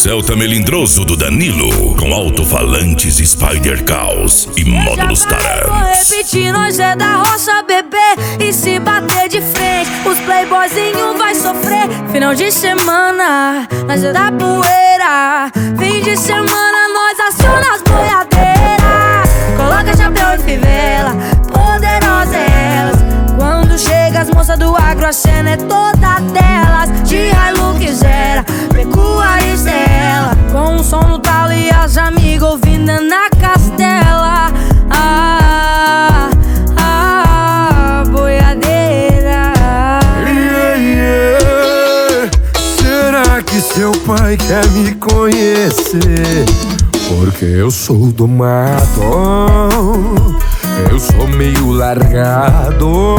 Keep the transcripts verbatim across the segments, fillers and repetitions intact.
Celta melindroso do Danilo, com alto-falantes Spider Caos e módulos Tarantos. Vou repetir, nós é da roça, bebê. E se bater de frente, os playboyzinhos vai sofrer. Final de semana, nós é da poeira. Fim de semana, nós aciona as boiadeiras. Coloca chapéu e fivela, poderosas elas. Quando chega as moças do agro, a cena é toda delas. De Hilux era, pecuarista ela. Com o som no talo e as amigas ouvindo na castela. Ah, ah, boiadeira. Yeah, yeah. Será que seu pai quer me conhecer? Porque eu sou do mato, eu sou meio largado.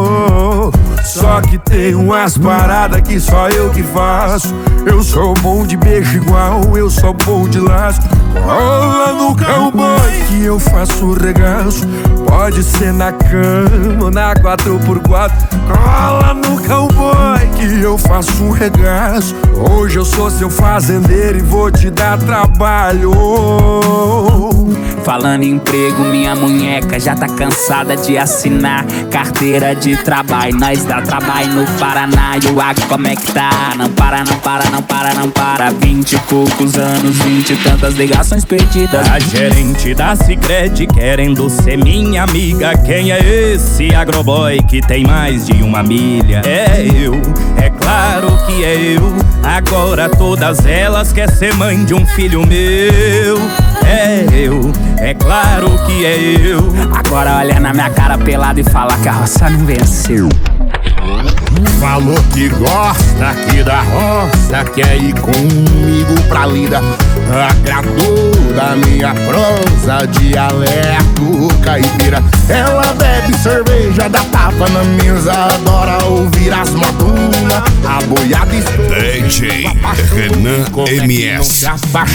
Só que tem umas paradas que só eu que faço. Eu sou bom de beijo igual, eu sou bom de laço. Cola no cowboy que eu faço regaço. Pode ser na cama ou na quatro por quatro. Cola no cowboy que eu faço um regaço. Hoje eu sou seu fazendeiro e vou te dar trabalho. Falando em emprego, minha munheca já tá cansada de assinar carteira de trabalho. Nós dá trabalho no Paraná e o agro como é que tá? Não para, não para, não para, não para. Vinte e poucos anos, vinte e tantas ligações perdidas. A gerente da Sicredi querendo ser minha amiga. Quem é esse agroboy que tem mais de uma milha? É eu, é claro que é eu. Agora todas elas quer ser mãe de um filho meu. É eu, é claro que é eu. Agora olha na minha cara pelada e fala que a roça não venceu. Falou que gosta aqui da roça, quer ir comigo pra lida. Agradou da minha prosa, dialeto caipira. Ela bebe cerveja, dá tapa na mesa, adora ouvir as modunas. A boiada D J Renan M S.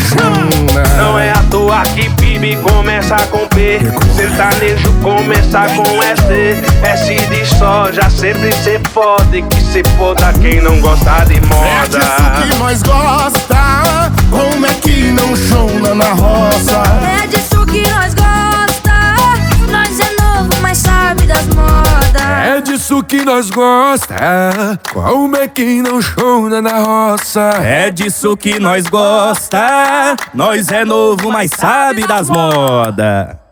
Não é à toa que Bibi começa com P, sertanejo começa com S. S de soja, sempre cê pode, que cê foda quem não gosta de moda. É disso que nós gosta, como é que não chona na roça? É disso que nós gosta, nós é novo, mas sabe das modas. É disso que nós gosta, como é que não chona na roça? É disso que nós gosta, nós é novo, mas sabe das modas.